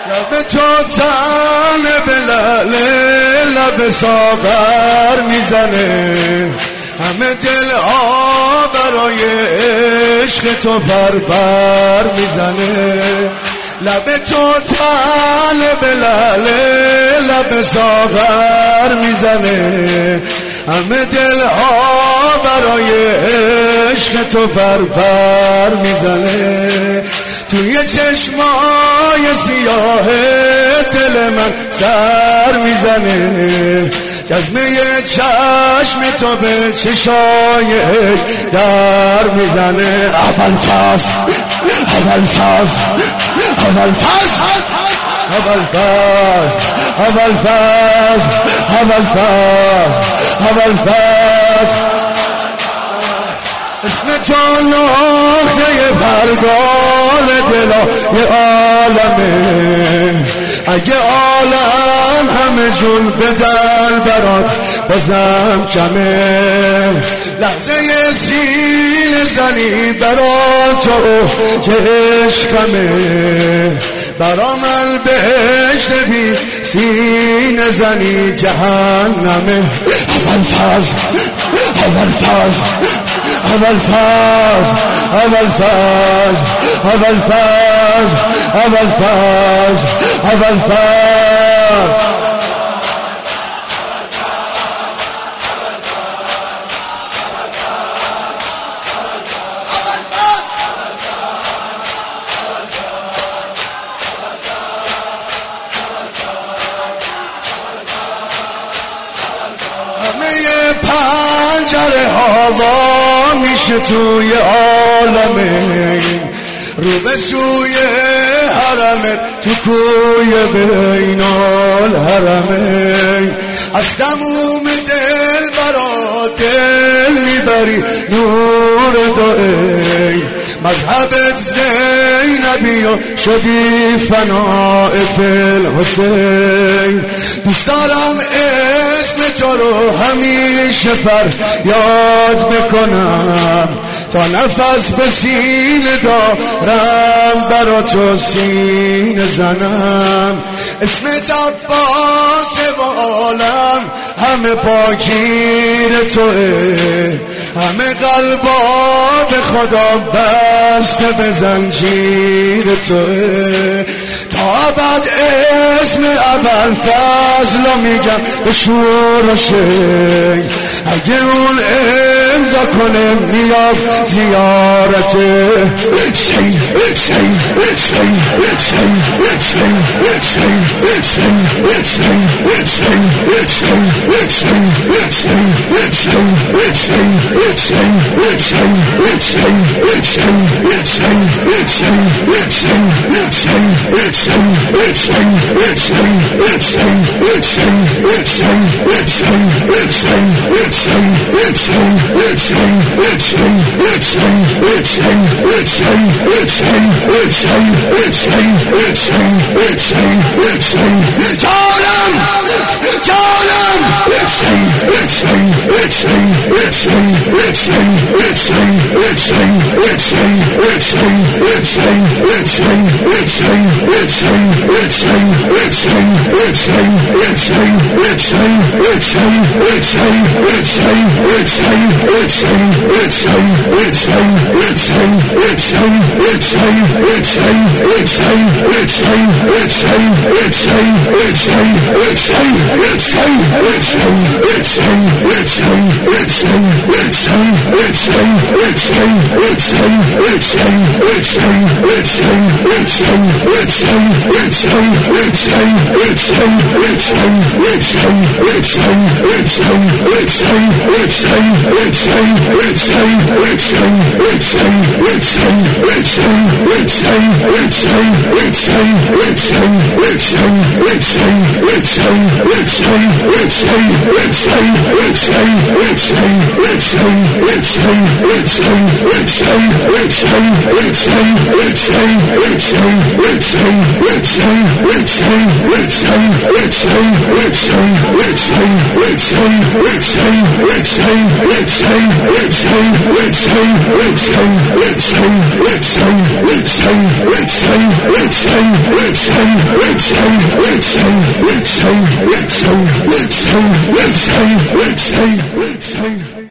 لب تو طالب لعله لب ساغر میزنه همه دل ها برای عشق تو بربر میزنه لب تو طالب لعله لب ساغر میزنه همه دل ها برای عشق تو بربر میزنه توی چشمای سیاه دل من سر میزنه جزمه چشم تو به چشای در میزنه ابوالفضل ابوالفضل ابوالفضل ابوالفضل ابوالفضل ابوالفضل ابوالفضل اسم تو نقطه پرگار دلای عالمه اگه عالم همه جون به دل برات بازم کمه لحظه سینه زنی برات تو که عشقمه برا من بهشت بی سینه زنی جهنمه ابوالفضل ابوالفضل ابوالفضل ابوالفضل ابوالفضل ابوالفضل ابوالفضل همه پنجره هوا میشه توی عالمه رو به سوی حرمه تو کوی بین الحرمه از تموم دل برا دل میبری نور دوئی مذهبت زینبی و شدی فناء فی الحسین دوست دارم اسم تو رو همیشه فریاد بکنم تا نفس به سینه دارم برا تو سینه زنم اسمت عباس و عالم همه پاگیر توه همه قلبا به خدا بسته به زنجیر توه تا بعد اسم ابوالفضل رو میگم به شور و شی اگه اون امضا کنه میاد زیارت شی شی شی شی شی شی شی Say say